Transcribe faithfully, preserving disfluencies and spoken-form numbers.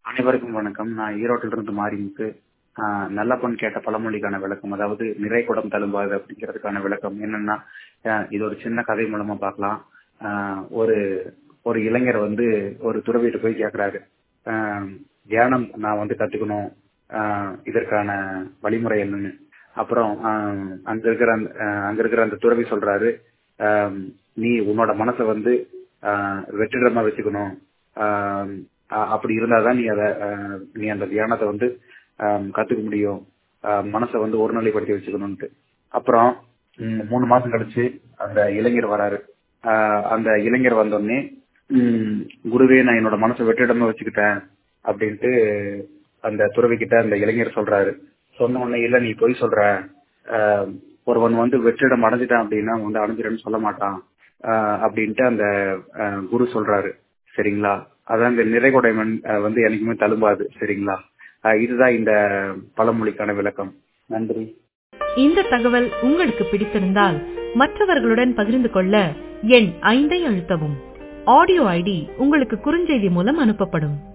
அனைவருக்கும் வணக்கம். நான் ஈரோட்டில இருந்து மாரிமுத்து. ஆஹ் நல்ல பொன் கேட்ட பழமொழிக்கான விளக்கம், அதாவது நிறை குடம் தழும்பாது அப்படிங்கிறதுக்கான விளக்கம் என்னன்னா, ஆஹ் இது ஒரு சின்ன கதை மூலமா பார்க்கலாம். ஆஹ் ஒரு ஒரு இளைஞர் வந்து ஒரு துறவிட்டு போய் கேட்கிறாரு, ஆஹ் தியானம் நான் வந்து கத்துக்கணும், ஆஹ் இதற்கான வழிமுறை என்னன்னு. அப்புறம் ஆஹ் அங்க இருக்கிற அந்த ஆஹ் அங்க இருக்கிற அந்த துறவி சொல்றாரு, ஆஹ் நீ உன்னோட மனசை வந்து ஆஹ் வெற்றிடமா வச்சுக்கணும். ஆஹ் அ- அப்படி இருந்தாதான் நீ அத அஹ், நீ அந்த தியானத்தை வந்து ஆஹ், கத்துக்க முடியும். ஆஹ், மனசை வந்து ஒருநிலைப்படுத்தி வச்சுக்கணும்ட்டு. அப்புறம் ம், மூணு மாசம் கழிச்சு அந்த இளைஞர் வராரு. ஆஹ், அந்த இளைஞர் வந்தோடனே, ம், குருவே நான் என்னோட மனசை வெற்றிடமா வச்சுக்கிட்டேன் அப்படின்ட்டு அந்த துறவி கிட்ட அந்த இளைஞர் சொல்றாரு. சொன்ன உடனே, இல்ல நீ பொய் சொல்ற, ஆஹ், ஒருவன் வந்து வெற்றிடம் அடைஞ்சிட்டான் அப்படின்னா அவன் வந்து அடைஞ்சிடன்னு சொல்ல மாட்டான் ஆஹ், அப்படின்ட்டு அந்த ஆஹ், குரு சொல்றாரு. சரிங்களா? அதான் இந்த நிறைகுடைமன் அஹ், வந்து என்னைக்குமே தழும்பாது. சரிங்களா? அஹ், இதுதான் இந்த பழமொழிக்கான விளக்கம். நன்றி. இந்த தகவல் உங்களுக்கு பிடித்திருந்தால் மற்றவர்களுடன் பகிர்ந்து கொள்ள எண் ஐந்தை அழுத்தவும். ஆடியோ ஐடி உங்களுக்கு குறுஞ்செய்தி மூலம் அனுப்பப்படும்.